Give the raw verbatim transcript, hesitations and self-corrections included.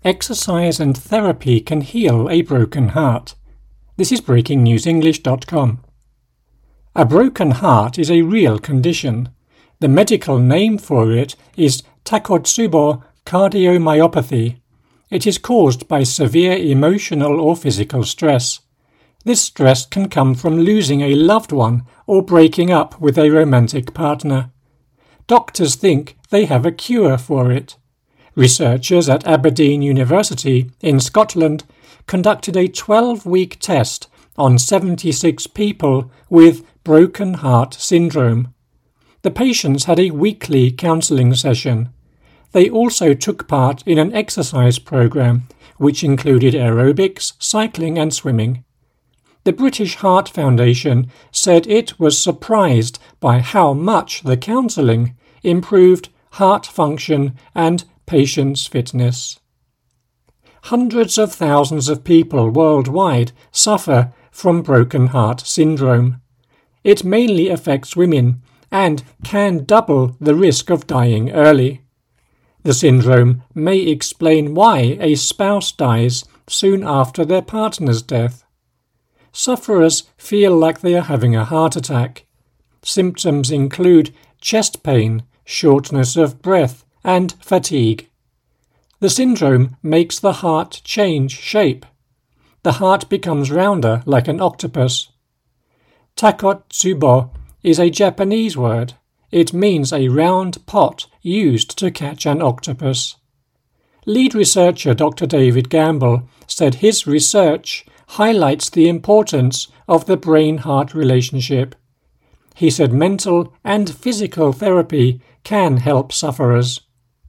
Exercise and therapy can heal a broken heart. This is breaking news english dot com. A broken heart is a real condition. The medical name for it is Takotsubo cardiomyopathy. It is caused by severe emotional or physical stress. This stress can come from losing a loved one or breaking up with a romantic partner. Doctors think they have a cure for it. Researchers at Aberdeen University in Scotland conducted a twelve-week test on seventy-six people with broken heart syndrome. The patients had a weekly counselling session. They also took part in an exercise program which included aerobics, cycling and swimming. The British Heart Foundation said it was surprised by how much the counselling improved heart function and patients' fitness. Hundreds of thousands of people worldwide suffer from broken heart syndrome. It mainly affects women and can double the risk of dying early. The syndrome may explain why a spouse dies soon after their partner's death. Sufferers feel like they are having a heart attack. Symptoms include chest pain, shortness of breath, and fatigue. The syndrome makes the heart change shape. The heart becomes rounder like an octopus. Takotsubo is a Japanese word. It means a round pot used to catch an octopus. Lead researcher Doctor David Gamble said his research highlights the importance of the brain-heart relationship. He said mental and physical therapy can help sufferers.